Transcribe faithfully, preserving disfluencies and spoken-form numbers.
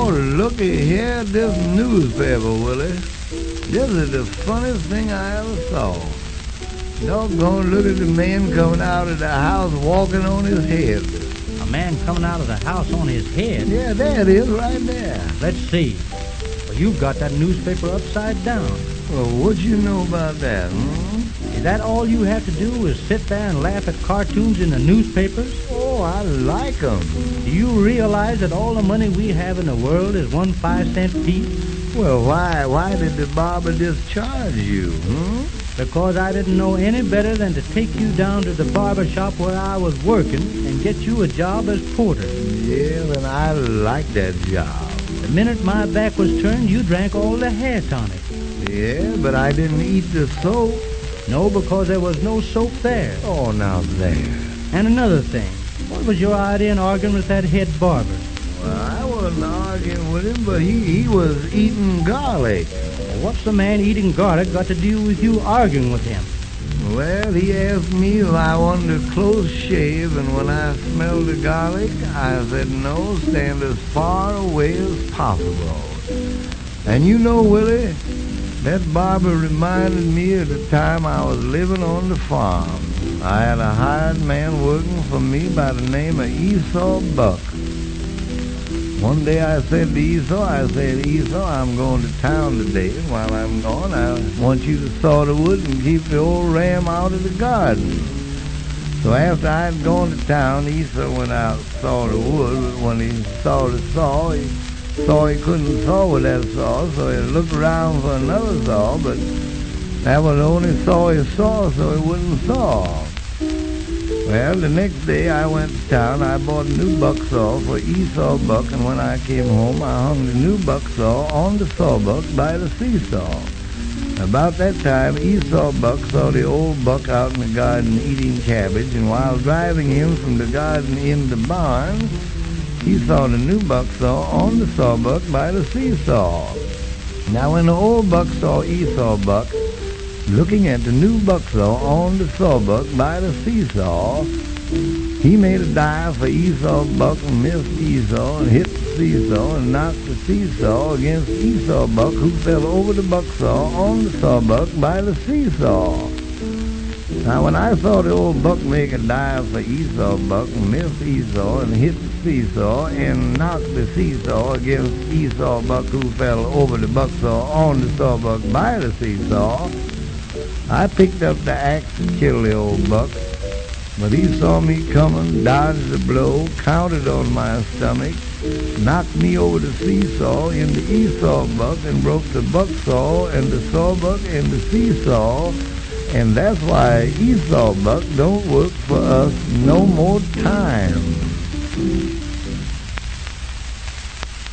Oh, looky here at this newspaper, Willie. This is the funniest thing I ever saw. Doggone, look at the man coming out of the house walking on his head. A man coming out of the house on his head? Yeah, there it is, right there. Let's see. Well, you've got that newspaper upside down. Well, what you know about that, hmm? Is that all you have to do is sit there and laugh at cartoons in the newspapers? Oh, I like 'em. Do you realize that all the money we have in the world is one five-cent piece? Well, why why did the barber discharge you, hmm? Because I didn't know any better than to take you down to the barber shop where I was working and get you a job as porter. Yeah, and I like that job. The minute my back was turned, you drank all the hair tonic. Yeah, but I didn't eat the soap. No, because there was no soap there. Oh, now there. And another thing, what was your idea in arguing with that head barber? Well, I wasn't arguing with him, but he, he was eating garlic. Well, what's the man eating garlic got to do with you arguing with him? Well, he asked me if I wanted a close shave, and when I smelled the garlic, I said no, stand as far away as possible. And you know, Willie, that barber reminded me of the time I was living on the farm. I had a hired man working for me by the name of Esau Buck. One day I said to Esau, I said, Esau, I'm going to town today, and while I'm gone, I want you to saw the wood and keep the old ram out of the garden. So after I'd gone to town, Esau went out and saw the wood, but when he saw the saw, he saw he couldn't saw with that saw, so he looked around for another saw, but that was the only saw he saw, so he wouldn't saw. Well, the next day I went to town. I bought a new buck saw for Esau Buck, and when I came home, I hung the new buck saw on the sawbuck by the seesaw. About that time, Esau Buck saw the old buck out in the garden eating cabbage, and while driving him from the garden in the barn, he saw the new buck saw on the sawbuck by the seesaw. Now, when the old buck saw Esau Buck looking at the new buck saw on the sawbuck by the seesaw, he made a dive for Esau Buck and missed Esau and hit the seesaw and knocked the seesaw against Esau Buck, who fell over the buck saw on the sawbuck by the seesaw. Now, when I saw the old buck make a dive for Esau Buck and miss Esau and hit the seesaw and knock the seesaw against Esau Buck, who fell over the buck saw on the sawbuck by the seesaw, I picked up the axe to kill the old buck. But he saw me coming, dodged the blow, counted on my stomach, knocked me over the seesaw into Esau Buck and broke the buck saw and the sawbuck and the seesaw. And that's why Esau Buck don't work for us no more time.